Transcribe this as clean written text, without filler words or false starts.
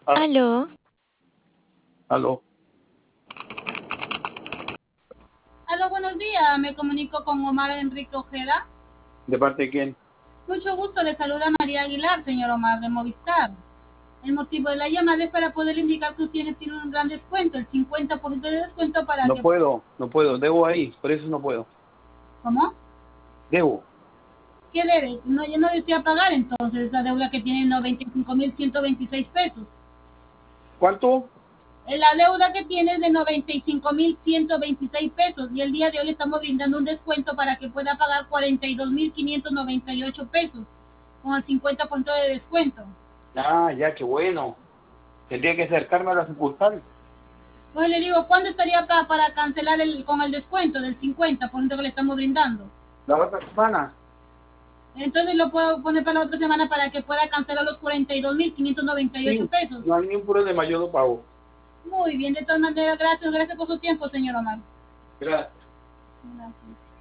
Aló, Aló. Aló, buenos días. Me comunico con Omar Enrique Ojeda. ¿De parte de quién? Mucho gusto. Le saluda María Aguilar, señor Omar de Movistar. El motivo de la llamada es para poder indicar que usted tiene un gran descuento, el 50% de descuento para No que... puedo, no puedo. Debo ahí, por eso no puedo. ¿Cómo? Debo. ¿Qué debe? No, ya no desea pagar entonces la deuda que tiene 95.126 pesos. ¿Cuánto? La deuda que tiene es de 95.126 pesos y el día de hoy le estamos brindando un descuento para que pueda pagar 42.598 pesos con el 50% de descuento. Ah, ya, qué bueno. Tendría que acercarme a la sucursal. Pues le digo, ¿cuándo estaría acá para cancelar con el descuento del 50% que le estamos brindando? La otra semana. Entonces lo puedo poner para la otra semana para que pueda cancelar los 42.598 Sí, pesos. no hay ningún problema, yo lo pago. Muy bien, de todas maneras, gracias por su tiempo, señor Omar. Gracias. Gracias.